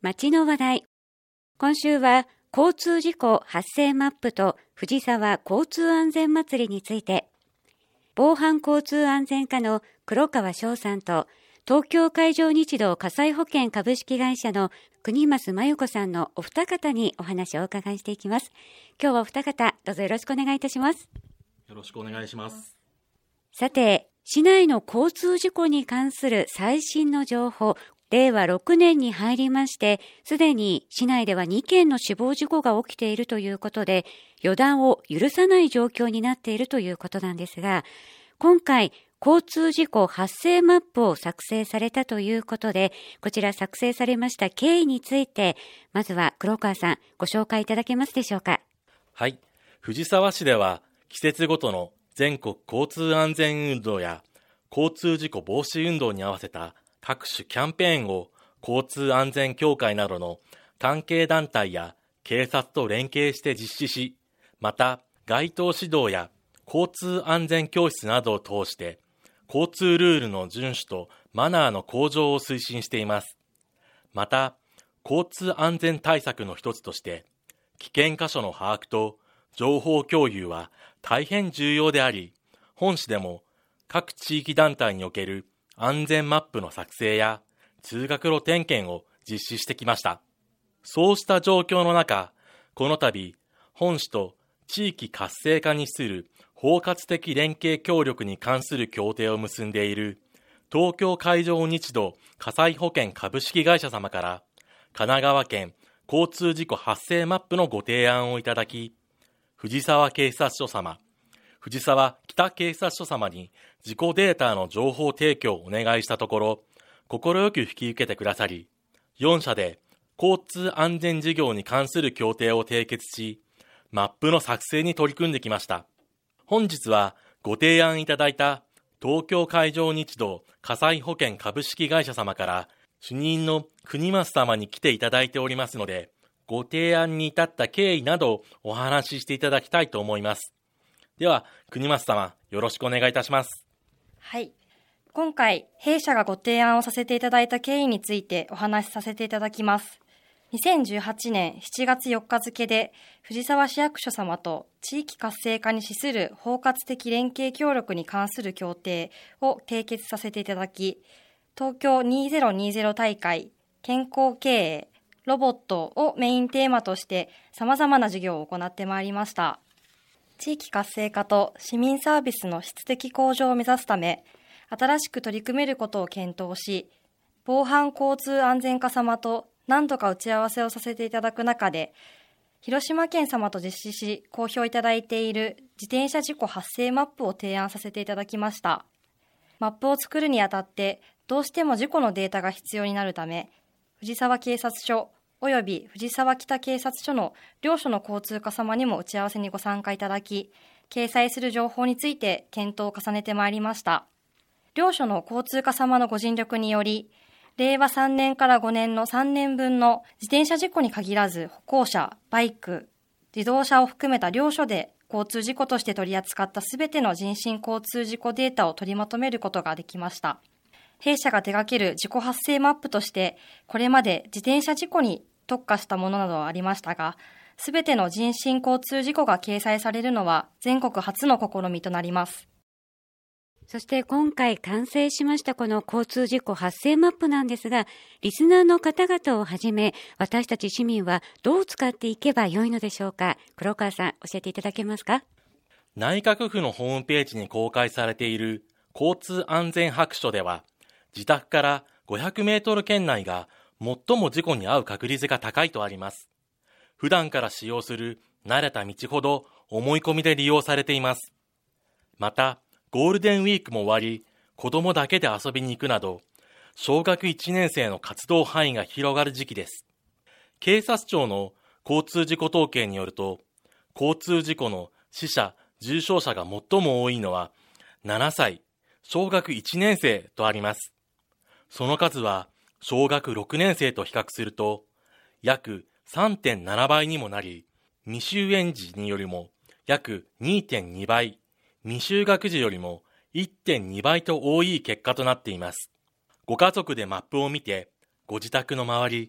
街の話題。今週は交通事故発生マップと藤沢交通安全祭りについて、防犯交通安全課の黒川翔さんと東京海上日動火災保険株式会社の国増真由子さんのお二方にお話をお伺いしていきます。今日はお二方どうぞよろしくお願いいたします。 よろしくお願いします。 さて、市内の交通事故に関する最新の情報、令和6年に入りまして、すでに市内では2件の死亡事故が起きているということで、予断を許さない状況になっているということなんですが、今回、交通事故発生マップを作成されたということで、こちら作成されました経緯について、まずは黒川さん、ご紹介いただけますでしょうか。 はい。藤沢市では、季節ごとの全国交通安全運動や交通事故防止運動に合わせた各種キャンペーンを交通安全協会などの関係団体や警察と連携して実施し、また街頭指導や交通安全教室などを通して交通ルールの遵守とマナーの向上を推進しています。また、交通安全対策の一つとして危険箇所の把握と情報共有は大変重要であり、本市でも各地域団体における安全マップの作成や通学路点検を実施してきました。そうした状況の中、この度、本市と地域活性化に資する包括的連携協力に関する協定を結んでいる東京海上日動火災保険株式会社様から神奈川県交通事故発生マップのご提案をいただき、藤沢警察署様、藤沢北警察署様に事故データの情報提供をお願いしたところ、快く引き受けてくださり、4社で交通安全事業に関する協定を締結し、マップの作成に取り組んできました。本日はご提案いただいた東京海上日動火災保険株式会社様から主任の国増様に来ていただいておりますので、ご提案に至った経緯などをお話ししていただきたいと思います。では、国増様、よろしくお願いいたします。 はい。今回、弊社がご提案をさせていただいた経緯についてお話しさせていただきます。2018年7月4日付で、藤沢市役所様と地域活性化に資する包括的連携協力に関する協定を締結させていただき、東京2020大会、健康経営、ロボットをメインテーマとして様々な事業を行ってまいりました。地域活性化と市民サービスの質的向上を目指すため、新しく取り組めることを検討し、防犯交通安全課様と何度か打ち合わせをさせていただく中で、広島県様と実施し公表いただいている自転車事故発生マップを提案させていただきました。マップを作るにあたってどうしても事故のデータが必要になるため、藤沢警察署および藤沢北警察署の両所の交通課様にも打ち合わせにご参加いただき、掲載する情報について検討を重ねてまいりました。両所の交通課様のご尽力により、令和3年から5年の3年分の自転車事故に限らず歩行者、バイク、自動車を含めた両所で交通事故として取り扱ったすべての人身交通事故データを取りまとめることができました。弊社が手掛ける事故発生マップとして、これまで自転車事故に特化したものなどはありましたが、すべての人身交通事故が掲載されるのは全国初の試みとなります。 そして今回完成しましたこの交通事故発生マップなんですが、リスナーの方々をはじめ、私たち市民はどう使っていけばよいのでしょうか。黒川さん、教えていただけますか。 内閣府のホームページに公開されている交通安全白書では、自宅から500メートル圏内が最も事故に遭う確率が高いとあります。普段から使用する慣れた道ほど思い込みで利用されています。また、ゴールデンウィークも終わり、子供だけで遊びに行くなど、小学1年生の活動範囲が広がる時期です。警察庁の交通事故統計によると、交通事故の死者・重傷者が最も多いのは7歳、小学1年生とあります。その数は小学6年生と比較すると約 3.7 倍にもなり、未就園児によりも約 2.2 倍、未就学児よりも 1.2 倍と多い結果となっています。ご家族でマップを見て、ご自宅の周り、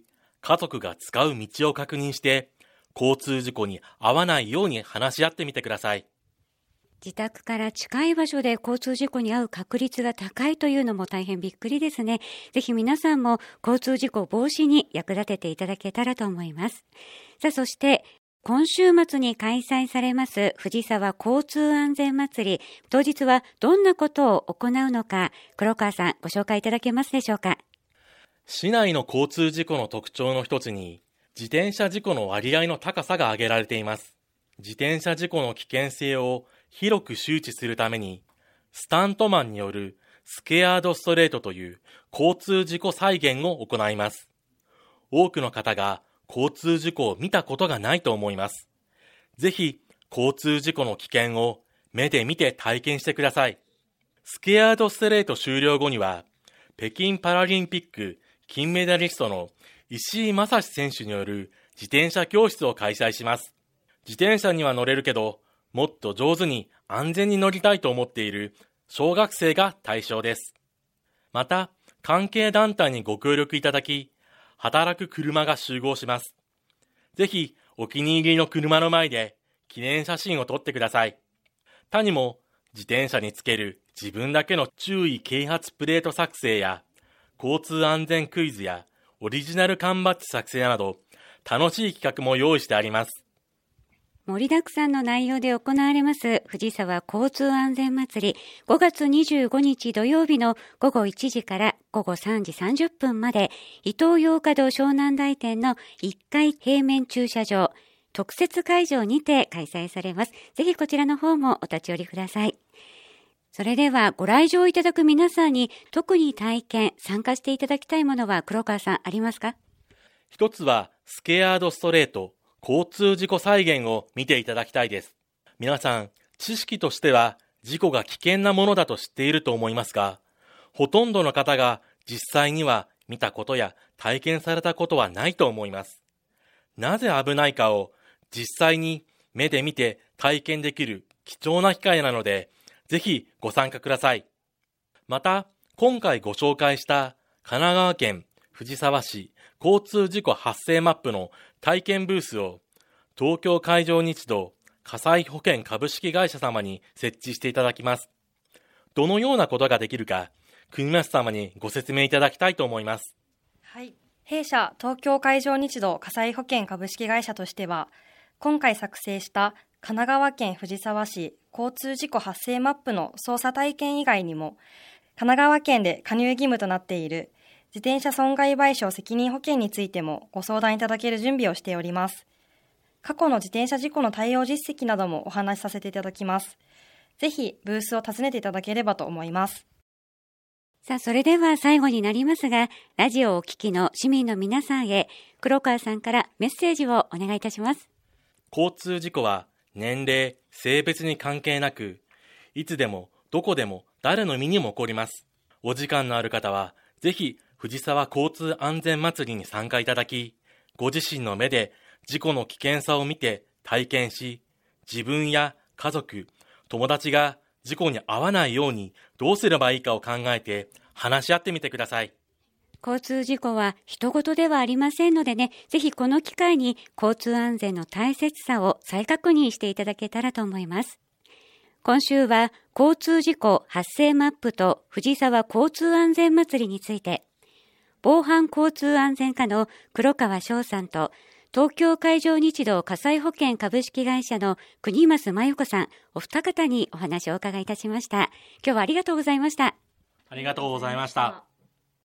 家族が使う道を確認して、交通事故に遭わないように話し合ってみてください。 自宅から近い場所で交通事故に遭う確率が高いというのも大変びっくりですね。ぜひ皆さんも交通事故防止に役立てていただけたらと思います。さあ、そして今週末に開催されます藤沢交通安全祭り、当日はどんなことを行うのか、黒川さんご紹介いただけますでしょうか。 市内の交通事故の特徴の一つに、自転車事故の割合の高さが挙げられています。自転車事故の危険性を広く周知するために、スタントマンによるスケアードストレートという交通事故再現を行います。多くの方が交通事故を見たことがないと思います。ぜひ、交通事故の危険を目で見て体験してください。スケアードストレート終了後には、北京パラリンピック金メダリストの石井正史選手による自転車教室を開催します。自転車には乗れるけど、もっと上手に安全に乗りたいと思っている小学生が対象です。また、関係団体にご協力いただき、働く車が集合します。ぜひ、お気に入りの車の前で記念写真を撮ってください。他にも、自転車につける自分だけの注意啓発プレート作成や、交通安全クイズやオリジナル缶バッジ作成など、楽しい企画も用意してあります。 盛りだくさんの内容で行われます藤沢交通安全祭り、5月25日土曜日の午後1時から午後3時30分まで、イトーヨーカドー湘南台店の1階平面駐車場特設会場にて開催されます。ぜひこちらの方もお立ち寄りください。それではご来場いただく皆さんに特に体験参加していただきたいものは黒川さんありますか？ 一つはスケアードストレート交通事故再現を見ていただきたいです。皆さん、知識としては事故が危険なものだと知っていると思いますが、ほとんどの方が実際には見たことや体験されたことはないと思います。なぜ危ないかを実際に目で見て体験できる貴重な機会なので、ぜひご参加ください。また、今回ご紹介した神奈川県藤沢市交通事故発生マップの体験ブースを東京海上日動火災保険株式会社様に設置していただきます。どのようなことができるか、国松様にご説明いただきたいと思います。 はい。弊社東京海上日動火災保険株式会社としては、今回作成した神奈川県藤沢市交通事故発生マップの操作体験以外にも、神奈川県で加入義務となっている自転車損害賠償責任保険についてもご相談いただける準備をしております。過去の自転車事故の対応実績などもお話しさせていただきます。ぜひブースを訪ねていただければと思います。 さあ、それでは最後になりますが、ラジオをお聞きの市民の皆さんへ、黒川さんからメッセージをお願いいたします。 交通事故は年齢、性別に関係なく、いつでもどこでも誰の身にも起こります。お時間のある方は、ぜひ藤沢交通安全祭りに参加いただき、ご自身の目で事故の危険さを見て体験し、自分や家族、友達が事故に遭わないようにどうすればいいかを考えて話し合ってみてください。 交通事故は人事ではありませんのでね、ぜひこの機会に交通安全の大切さを再確認していただけたらと思います。今週は交通事故発生マップと藤沢交通安全祭りについて、防犯交通安全課の黒川翔さんと東京海上日動火災保険株式会社の国増真由子さん、お二方にお話をお伺いいたしました。今日はありがとうございました。 ありがとうございました。